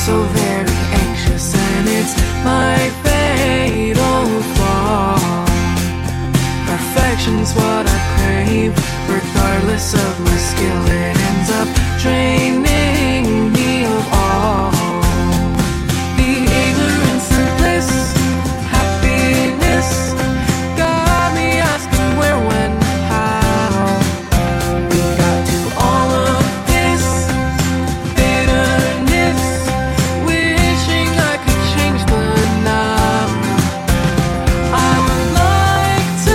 so very anxious, and it's my fatal flaw. Perfection's what I crave, regardless of my skill. It ends up draining me of all. The ignorance and bliss, happiness, got me asking where, when, how. We got to all of this bitterness, wishing I could change the now. I would like to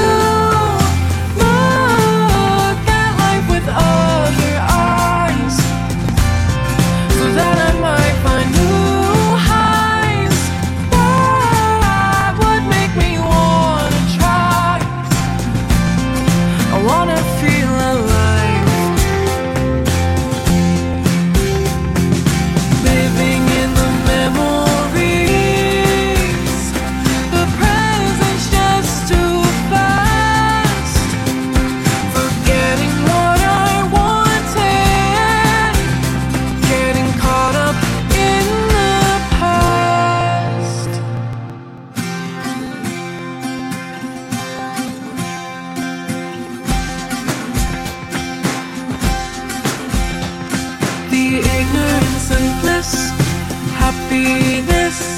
look at life with other eyes, so that I might find new highs. What would make me wanna try? I wanna feel alive, living in the memories. The present's just too fast, forgetting what I wanted, getting caught up in the past. The ignorance and bliss, happiness,